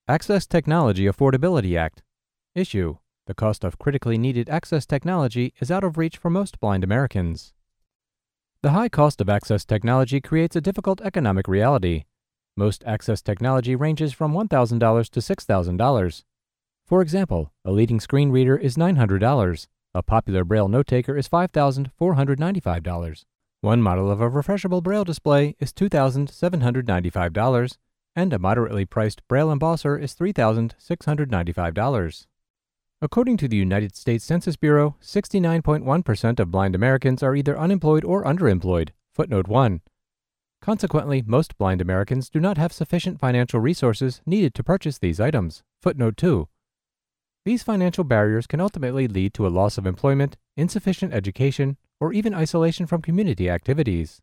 Access Technology Affordability Act. Issue: the cost of critically needed access technology is out of reach for most blind Americans. The high cost of access technology creates a difficult economic reality. Most access technology ranges from $1,000 to $6,000. For example, a leading screen reader is $900. A popular Braille note-taker is $5,495. One model of a refreshable Braille display is $2,795, and a moderately priced Braille embosser is $3,695. According to the United States Census Bureau, 69.1% of blind Americans are either unemployed or underemployed. Footnote 1. Consequently, most blind Americans do not have sufficient financial resources needed to purchase these items. Footnote 2. These financial barriers can ultimately lead to a loss of employment, insufficient education, or even isolation from community activities.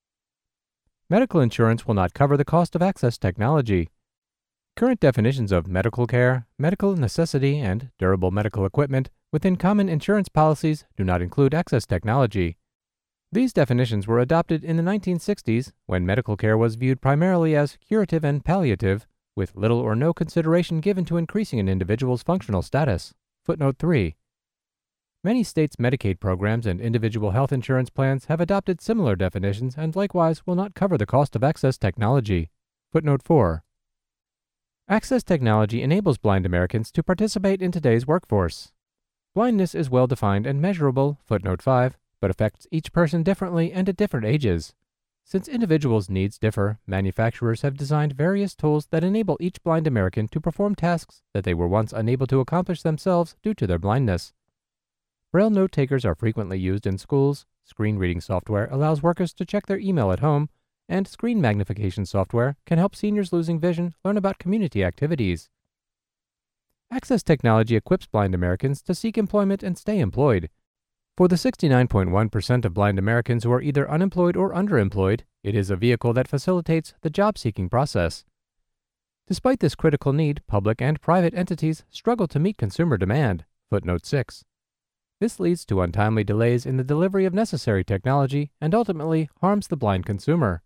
Medical insurance will not cover the cost of access technology. Current definitions of medical care, medical necessity, and durable medical equipment within common insurance policies do not include access technology. These definitions were adopted in the 1960s when medical care was viewed primarily as curative and palliative, with little or no consideration given to increasing an individual's functional status. Footnote 3. Many states' Medicaid programs and individual health insurance plans have adopted similar definitions and likewise will not cover the cost of access technology. Footnote 4. Access technology enables blind Americans to participate in today's workforce. Blindness is well defined and measurable, footnote 5, but affects each person differently and at different ages. Since individuals' needs differ, manufacturers have designed various tools that enable each blind American to perform tasks that they were once unable to accomplish themselves due to their blindness. Braille note-takers are frequently used in schools, screen reading software allows workers to check their email at home, and screen magnification software can help seniors losing vision learn about community activities. Access technology equips blind Americans to seek employment and stay employed. For the 69.1% of blind Americans who are either unemployed or underemployed, it is a vehicle that facilitates the job-seeking process. Despite this critical need, public and private entities struggle to meet consumer demand. Footnote 6. This leads to untimely delays in the delivery of necessary technology and ultimately harms the blind consumer.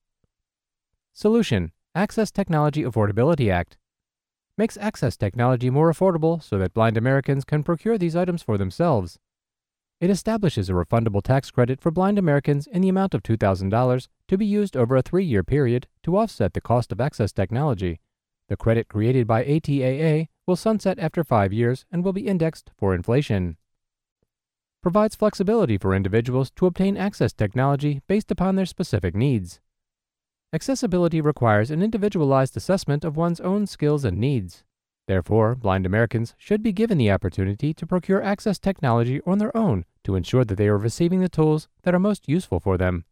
Solution: Access Technology Affordability Act. Makes access technology more affordable so that blind Americans can procure these items for themselves. It establishes a refundable tax credit for blind Americans in the amount of $2,000 to be used over a 3-year period to offset the cost of access technology. The credit created by ATAA will sunset after 5 years and will be indexed for inflation. Provides flexibility for individuals to obtain access technology based upon their specific needs. Accessibility requires an individualized assessment of one's own skills and needs. Therefore, blind Americans should be given the opportunity to procure access technology on their own to ensure that they are receiving the tools that are most useful for them.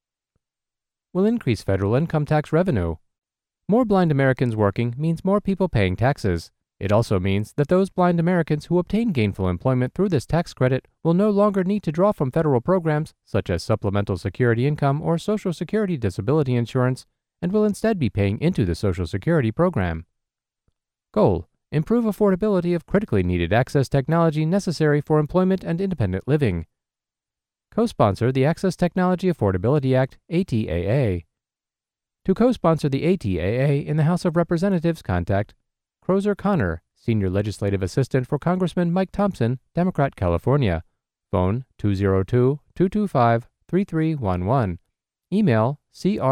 Will increase federal income tax revenue. More blind Americans working means more people paying taxes. It also means that those blind Americans who obtain gainful employment through this tax credit will no longer need to draw from federal programs such as Supplemental Security Income or Social Security Disability Insurance and will instead be paying into the Social Security program. Goal: improve affordability of critically needed access technology necessary for employment and independent living. Co-sponsor the Access Technology Affordability Act, ATAA. To co-sponsor the ATAA in the House of Representatives, contact Crozer Connor, Senior Legislative Assistant for Congressman Mike Thompson, Democrat, California. Phone 202-225-3311. Email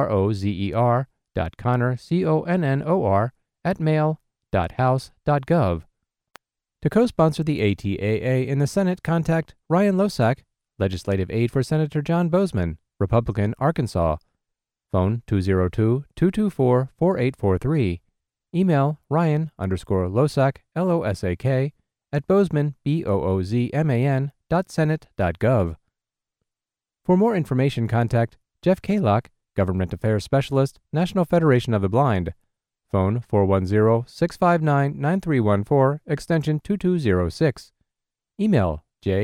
crozer.connor@mail.house.gov. To co-sponsor the ATAA in the Senate, contact Ryan Losak, Legislative Aide for Senator John Boozman, Republican, Arkansas. Phone 202-224-4843. Email Ryan_Losak, LOSAK, @Boozman, BOOZMAN.senate.gov. For more information, contact Jeff Kalock, Government Affairs Specialist, National Federation of the Blind. Phone 410-659-9314, extension 2206. Email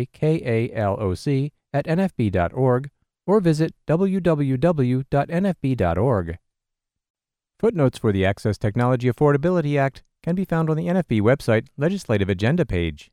jkaloc@nfb.org or visit www.nfb.org. Footnotes for the Access Technology Affordability Act can be found on the NFB website Legislative Agenda page.